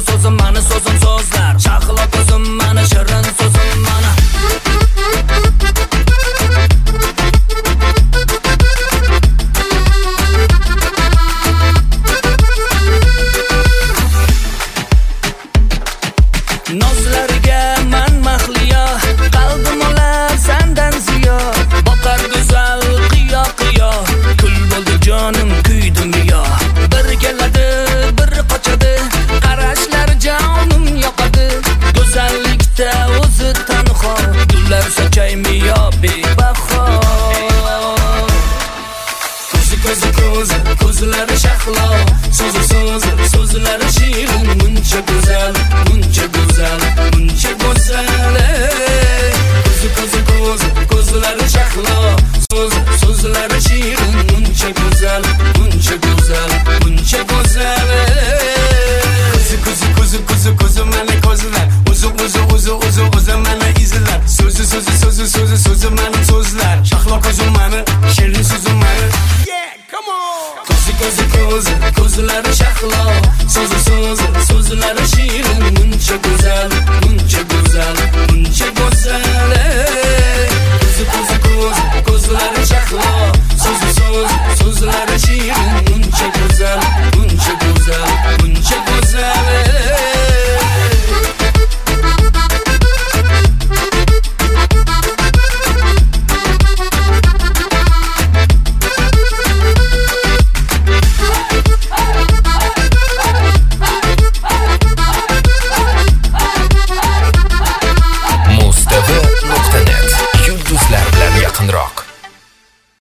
so'zim mani so'zim so'zlar. Shahlo ko'zim mani shirin so'zim mani. Nozlariga man mahliyo, qalbim olar sendan ziyo. Boqar go'zal qiyo qiyo, kul bo'ldi jonim kuydim yo. Bir keladi, bir qochadi, qarashlar jonim yoqadi. Go'zallikda o'zi tanho, gullar sochaymi yo bebaho. Ko'zlari shahlo, so'zlari shirin, muncha go'zal, muncha go'zal, muncha go'zal. Ko'zlari shahlo, so'zlari shirin, muncha go'zal, muncha go'zal, muncha go'zal. Ko'zi mana ko'zlar, o'zi mana izlar. So'zi mana so'zlar, shahlo ko'zim mana, shirin so'zim mana. Ko'zlari shahlo, so'zlari shirin, muncha go'zal, muncha go'zal, muncha go'zal. Ko'zlari shahlo, so'zlari shirin, muncha go'zal, muncha go'zal, muncha go'zal. Mustava.net yulduzlar bilan yaqinroq.